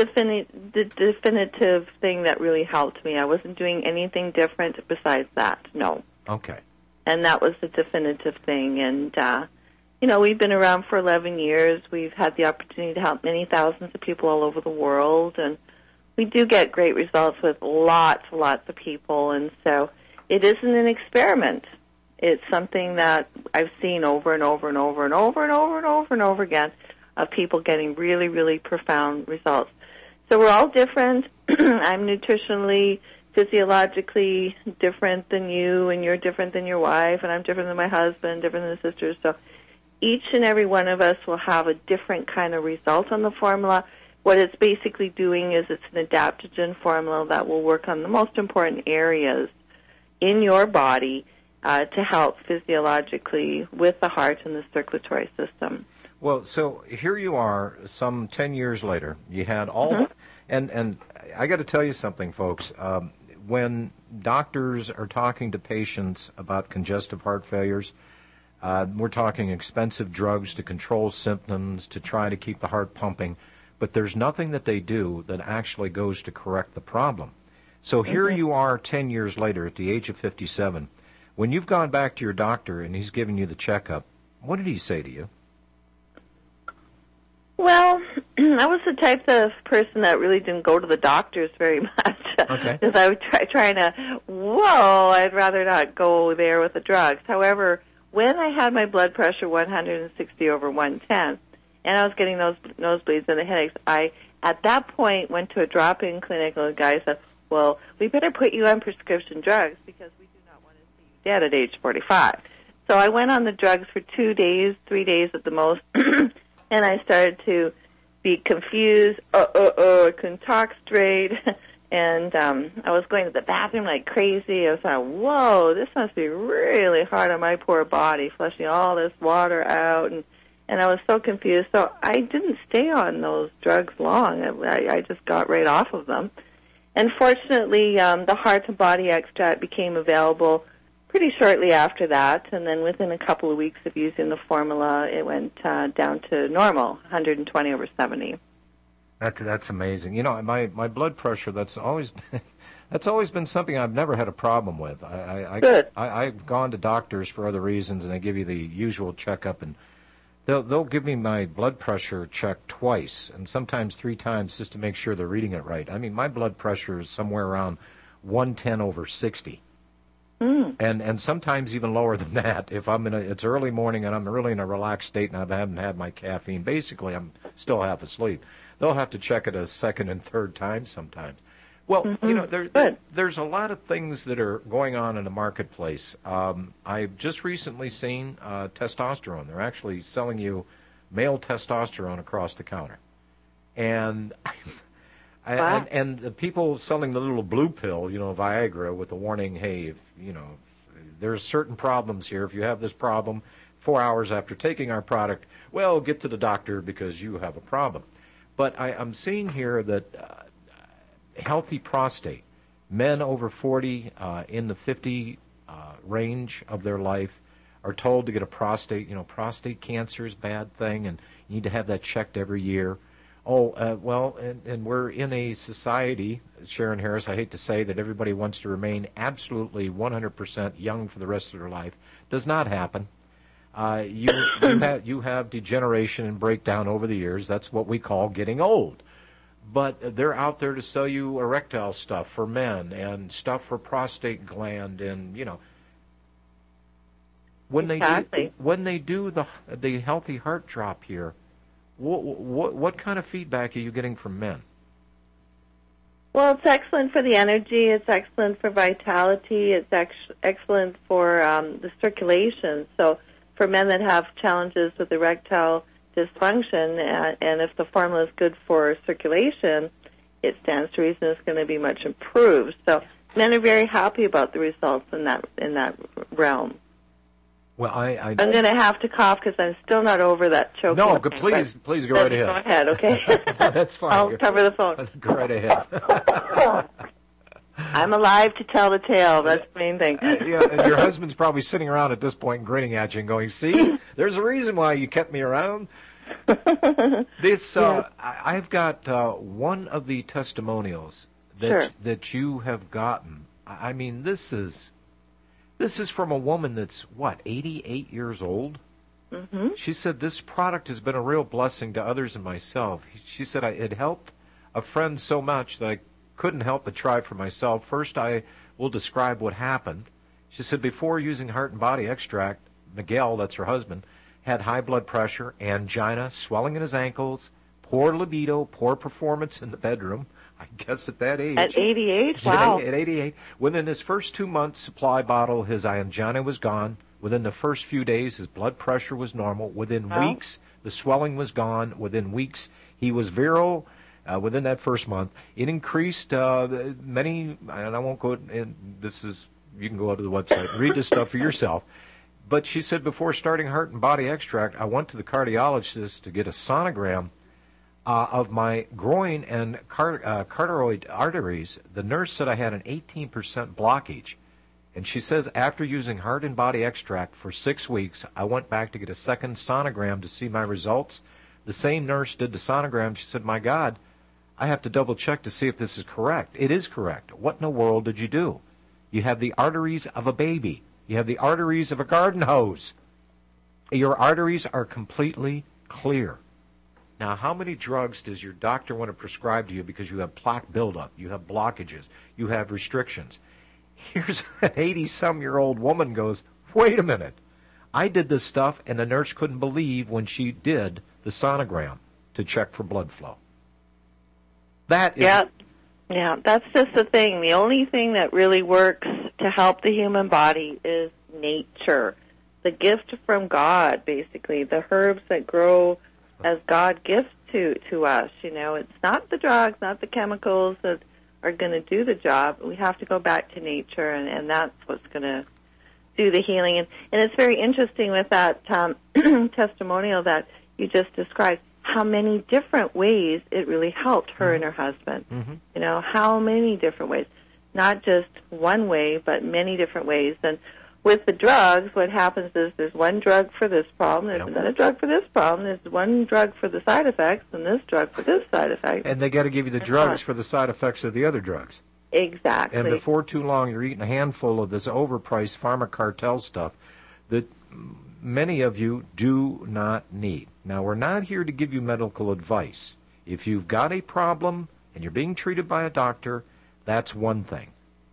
definitive thing that really helped me. I wasn't doing anything different besides that, no. Okay. And that was the definitive thing. And, we've been around for 11 years. We've had the opportunity to help many thousands of people all over the world. And we do get great results with lots of people. And so it isn't an experiment. It's something that I've seen over and over and over and over and over and over and over again of people getting really, really profound results. So we're all different. I'm nutritionally, physiologically different than you, and you're different than your wife, and I'm different than my husband, different than the sisters. So each and every one of us will have a different kind of result on the formula. What it's basically doing is it's an adaptogen formula that will work on the most important areas in your body to help physiologically with the heart and the circulatory system. Well, so here you are, some 10 years later. You had all, and I got to tell you something, folks. When doctors are talking to patients about congestive heart failures, We're talking expensive drugs to control symptoms, to try to keep the heart pumping, but there's nothing that they do that actually goes to correct the problem. So here you are 10 years later at the age of 57. When you've gone back to your doctor and he's given you the checkup, what did he say to you? Well, I was the type of person that really didn't go to the doctors very much. Okay. Because I was trying to, I'd rather not go there with the drugs. However, when I had my blood pressure 160/110, and I was getting those nosebleeds and the headaches, I, at that point, went to a drop-in clinic, and the guy said, well, we better put you on prescription drugs because we do not want to see you dead at age 45. So I went on the drugs for 2 days, 3 days at the most, and I started to be confused. I couldn't talk straight. And I was going to the bathroom like crazy. I was like, whoa, this must be really hard on my poor body, flushing all this water out. And I was so confused. So I didn't stay on those drugs long. I just got right off of them. And fortunately, the Heart and Body Extract became available pretty shortly after that. And then within a couple of weeks of using the formula, it went down to normal, 120/70. That's amazing. You know, my blood pressure, that's always been something I've never had a problem with. I've gone to doctors for other reasons, and they give you the usual checkup, and they'll give me my blood pressure checked twice, and sometimes 3 times, just to make sure they're reading it right. I mean, my blood pressure is somewhere around 110/60. And sometimes even lower than that. If it's early morning and I'm really in a relaxed state and I haven't had my caffeine, basically I'm still half asleep. They'll have to check it a second and third time sometimes. Well, you know, there's a lot of things that are going on in the marketplace. I've just recently seen testosterone. They're actually selling you male testosterone across the counter. And and the people selling the little blue pill, you know, Viagra, with the warning, hey, there's certain problems here. If you have this problem 4 hours after taking our product, well, get to the doctor because you have a problem. But I'm seeing here that healthy prostate, men over 40 in the 50 range of their life are told to get a prostate. You know, prostate cancer is a bad thing, and you need to have that checked every year. And we're in a society, Sharon Harris, I hate to say that everybody wants to remain absolutely 100% young for the rest of their life. Does not happen. You have degeneration and breakdown over the years. That's what we call getting old. But they're out there to sell you erectile stuff for men and stuff for prostate gland, and when they do the healthy heart drop here, what kind of feedback are you getting from men? Well, it's excellent for the energy. It's excellent for vitality. It's excellent for the circulation. So for men that have challenges with erectile dysfunction, and if the formula is good for circulation, it stands to reason it's going to be much improved. So men are very happy about the results in that realm. Well, I'm going to have to cough because I'm still not over that choke. No, please go right ahead. Go ahead, okay? That's fine. I'll cover the phone. Go right ahead. I'm alive to tell the tale. That's the main thing. And your husband's probably sitting around at this point grinning at you and going, see, there's a reason why you kept me around. I've got one of the testimonials that you have gotten. I mean, this is from a woman that's, 88 years old? Mm-hmm. She said, this product has been a real blessing to others and myself. She said, it helped a friend so much that I couldn't help but try for myself. First, I will describe what happened. She said, before using Heart and Body Extract, Miguel, that's her husband, had high blood pressure, angina, swelling in his ankles, poor libido, poor performance in the bedroom. I guess at that age. At 88? Wow. At 88. Within his first 2 months supply bottle, his angina was gone. Within the first few days, his blood pressure was normal. Within weeks, the swelling was gone. Within weeks, he was virile. Within that first month, it increased many, and I won't go, and you can go out to the website and read this stuff for yourself. But she said, before starting Heart and Body Extract, I went to the cardiologist to get a sonogram of my groin and carotid arteries. The nurse said I had an 18% blockage. And she says, after using Heart and Body Extract for 6 weeks, I went back to get a second sonogram to see my results. The same nurse did the sonogram. She said, my God, I have to double check to see if this is correct. It is correct. What in the world did you do? You have the arteries of a baby. You have the arteries of a garden hose. Your arteries are completely clear. Now, how many drugs does your doctor want to prescribe to you because you have plaque buildup, you have blockages, you have restrictions? Here's an 80-some-year-old woman goes, wait a minute. I did this stuff, and the nurse couldn't believe when she did the sonogram to check for blood flow. That is... Yeah, that's just the thing. The only thing that really works to help the human body is nature. The gift from God, basically. The herbs that grow as God gifts to us. You know, it's not the drugs, not the chemicals that are going to do the job. We have to go back to nature, and that's what's going to do the healing. And it's very interesting with that testimonial that you just described, how many different ways it really helped her and her husband. Mm-hmm. You know, how many different ways. Not just one way, but many different ways. And with the drugs, what happens is there's one drug for this problem, there's another drug for this problem, there's one drug for the side effects, and this drug for this side effect. And they got to give you the drugs for the side effects of the other drugs. Exactly. And before too long, you're eating a handful of this overpriced pharma cartel stuff that many of you do not need. Now, we're not here to give you medical advice. If you've got a problem and you're being treated by a doctor, that's one thing.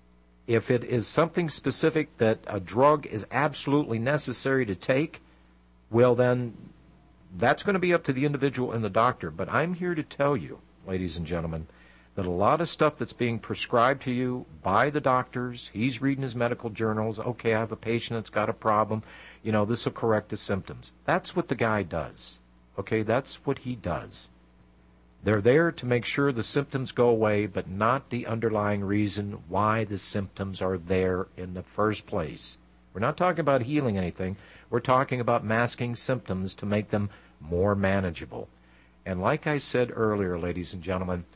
If it is something specific that a drug is absolutely necessary to take, well, then that's going to be up to the individual and the doctor. But I'm here to tell you, ladies and gentlemen, that a lot of stuff that's being prescribed to you by the doctors, he's reading his medical journals, okay, I have a patient that's got a problem, you know, this will correct the symptoms. That's what the guy does, okay? That's what he does. They're there to make sure the symptoms go away, but not the underlying reason why the symptoms are there in the first place. We're not talking about healing anything. We're talking about masking symptoms to make them more manageable. And like I said earlier, ladies and gentlemen,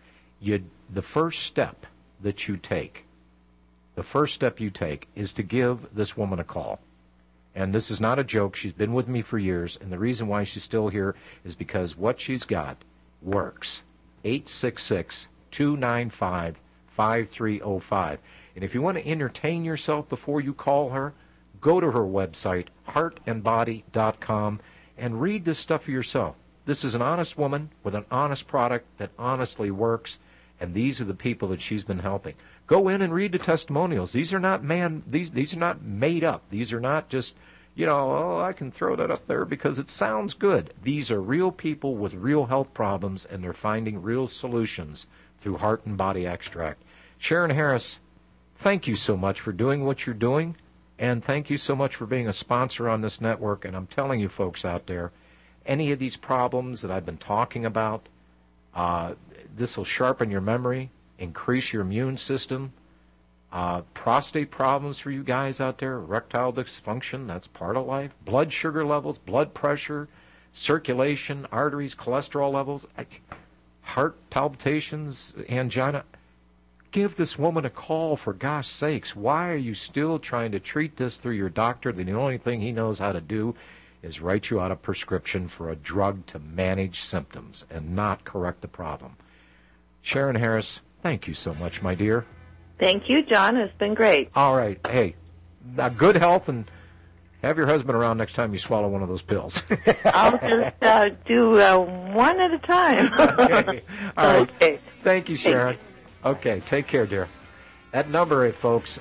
the first step you take is to give this woman a call. And this is not a joke. She's been with me for years, and the reason why she's still here is because what she's got works. 866-295-5305. And if you want to entertain yourself before you call her, go to her website, heartandbody.com, and read this stuff for yourself. This is an honest woman with an honest product that honestly works, and these are the people that she's been helping. Go in and read the testimonials. These are not these are not made up. These are not just, you know, oh, I can throw that up there because it sounds good. These are real people with real health problems, and they're finding real solutions through Heart and Body Extract. Sharon Harris, thank you so much for doing what you're doing, and thank you so much for being a sponsor on this network. And I'm telling you folks out there, any of these problems that I've been talking about, this will sharpen your memory, increase your immune system. Prostate problems for you guys out there, erectile dysfunction, that's part of life. Blood sugar levels, blood pressure, circulation, arteries, cholesterol levels, heart palpitations, angina. Give this woman a call, for gosh sakes. Why are you still trying to treat this through your doctor? The only thing he knows how to do is write you out a prescription for a drug to manage symptoms and not correct the problem. Sharon Harris, thank you so much, my dear. Thank you, John. It's been great. All right. Hey, good health, and have your husband around next time you swallow one of those pills. I'll just do one at a time. Okay. All right. Okay. Thank you, Sharon. Okay. Take care, dear. That number, folks,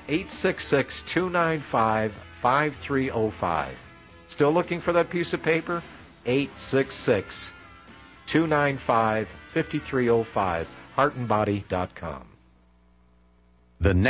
866-295-5305. Still looking for that piece of paper? 866-295-5305. heartandbody.com. The